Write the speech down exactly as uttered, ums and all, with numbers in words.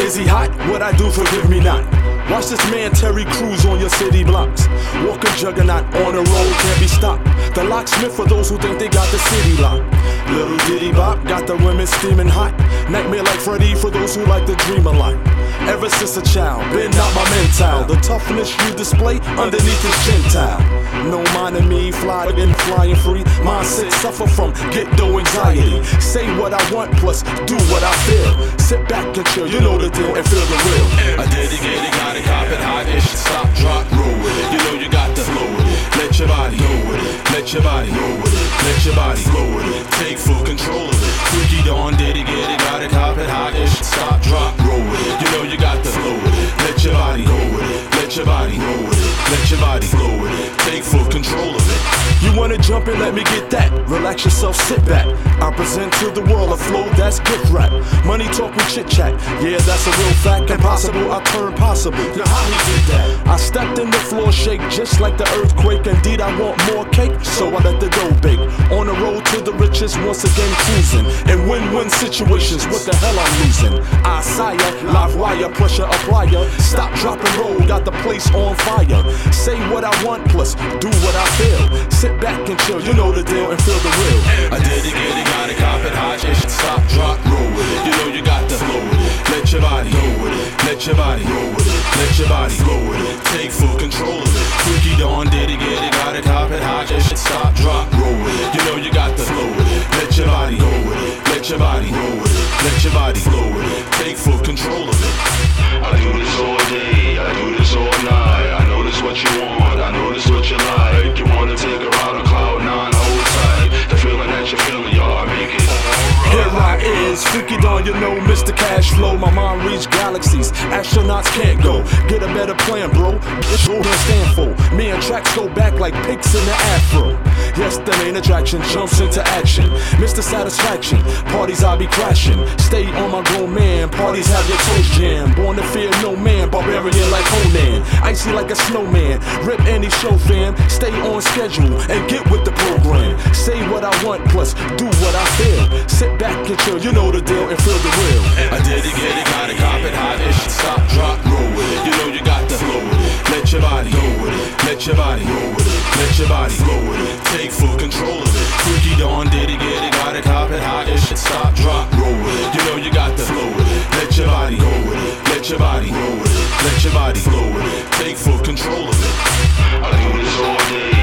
Is he hot? What I do, forgive me not. Watch this man Terry Crews on your city blocks. Walking juggernaut on the road, can't be stopped. The locksmith for those who think they got the city locked. Little Diddy Bop got the women steaming hot. Nightmare like Freddy for those who like to dream a lot. Ever since a child, been out my mental. The toughness you display underneath this chin towel. No mind of me, flying, flying free. Mindset suffer from get-dough anxiety. Say what I want, plus do what I feel. Sit back and chill, you know the deal, and feel the real. I dedicated, got it, cop it, hot ish. Stop, drop, roll with it. You know you got to flow with it. Let your body go with it. Let your body go with it. Let your body flow with it. Take full control of it. Freaky Dawn, dedicated, got it, cop it, hot ish. Stop, drop, roll with it. You know you got to flow with it. Let your body go with it. Let your body go with it. Let your body flow with it. Take full control of it. You wanna jump in, let me get that. Relax yourself, sit back. I present to the world a flow that's gift rap. Money talk with chit chat. Yeah, that's a real fact. Impossible, I turn possible. Now how he did that? I stepped in the floor shake just like the earthquake. Indeed, I want more cake, so I let the dough bake. On the road to the riches, once again cruising. In win-win situations, what the hell I'm losing? I sire, live wire, pressure applier. Stop, drop and roll, got the place on fire. Say what I want, plus do what I feel. Sit back and chill, you know the deal, and feel the real. I dedicated, got it, cop it, hot ish. Stop, drop, roll with it. You know you got to flow with it. Let your body go with it. Let your body go with it. Let your body go with it. Take full control of it. Freaky Dawn, dedicated, got it, cop it, hot ish. Stop, drop, roll with it. You know you got to flow with it. Let your body go with it. Let your body go with it. Let your body flow with it. Take full control of it. I do this all day, I do this all night. I know this what you want, I know this what you like. You wanna take her out on cloud nine, hold tight. The feeling that you're feeling, y'all make it alright. Here I is, Freaky Dawn, you know Mister Cash Flow. My mind reach galaxies, astronauts can't go. Get a better plan, bro. It's all I stand for. Me and tracks go back like pigs in the afro. Yes, the main attraction jumps into action. Mister Satisfaction, parties I be crashing. Stay on my grown man, parties have your toes jammed. Born to fear no man, barbarian like Conan. Icy like a snowman, rip any show fam. Stay on schedule and get with the program. Say what I want, plus do what I feel. Sit back and chill, you know the deal, and feel the real. I dedicated, got it, cop it, hot ish. Stop, drop, roll with it. You know you got to flow with it. Let your body go with it. Let your body go with it. Let your body go with it. Take full control of it. Freaky Dawn, dedicated, got it, cop it, hot ish. Stop, drop, roll with it. You know you got to flow with it. Let your body go with it. Let your body go with it. Let your body flow with it. Take full control of it. I do this all day.